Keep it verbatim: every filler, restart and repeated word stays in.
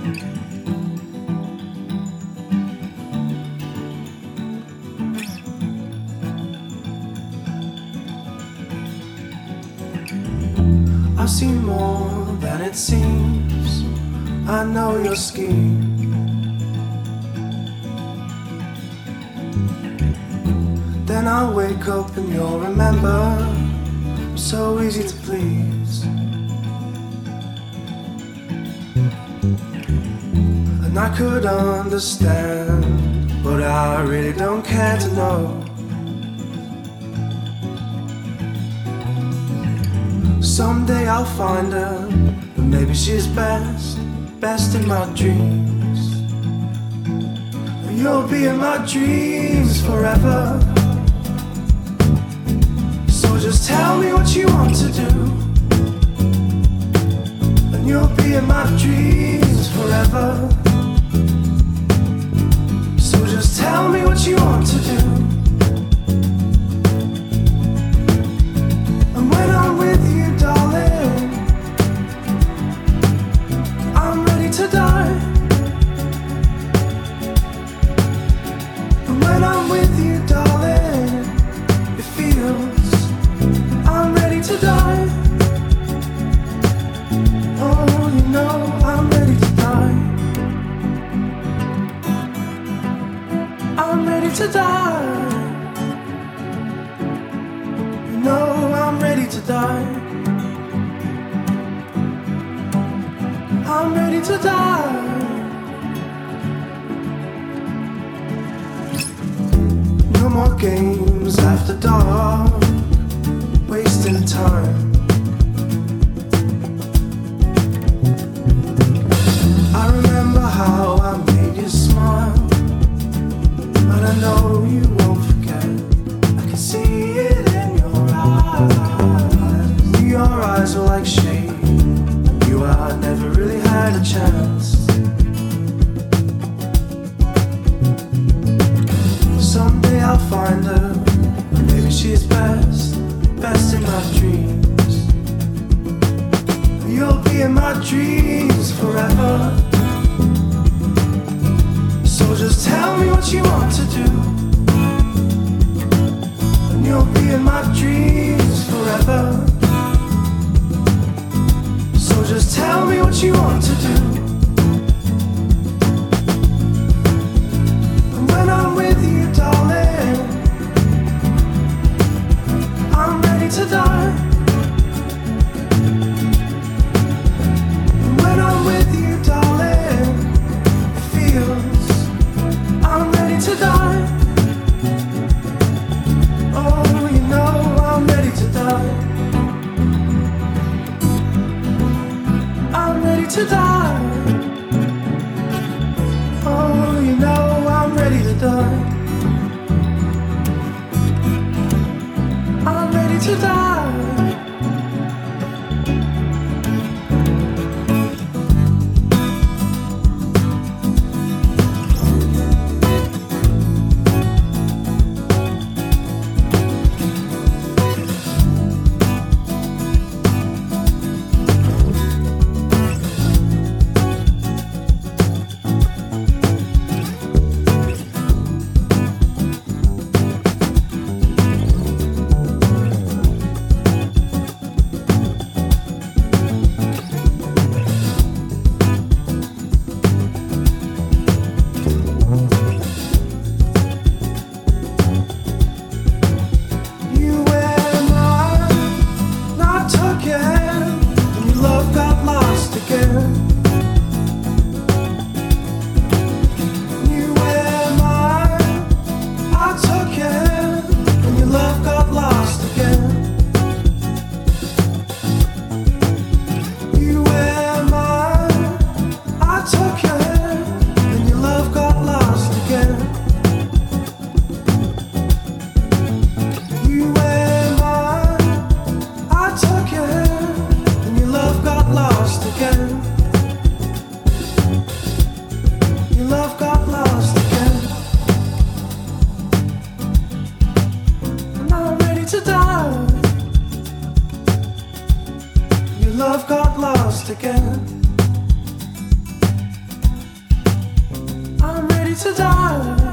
I've seen more than it seems. I know your scheme. Then I'll wake up and you'll remember. I'm so easy to please. And I could understand, but I really don't care to know. Someday I'll find her, but maybe she's best, best in my dreams. And you'll be in my dreams forever. So just tell me what you want to do, and you'll be in my dreams forever. So just tell me what you want to do. And when I'm with you, darling, I'm ready to die. And when I'm with you, darling, it feels I'm ready to die. Oh, you know I'm ready to die. I'm ready to die. You know I'm ready to die. I'm ready to die. No more games after dark, wasting time. I remember how I made you smile, and I know you won't forget. I can see it in your eyes. Your eyes were like shade. You I never really had a chance. Someday I'll find her, and maybe she's best, best in my dreams. You'll be in my dreams forever. So just tell me what you want to do, and you'll be in my dreams forever. So just tell me what you want to do. And when I'm with you, darling, I'm ready to die. And when I'm with you, darling, it feels I'm ready to die. Oh, you know I'm ready to die. I'm ready to die. Oh, you know I'm ready to die. I'm ready to die. Love got lost again. to die.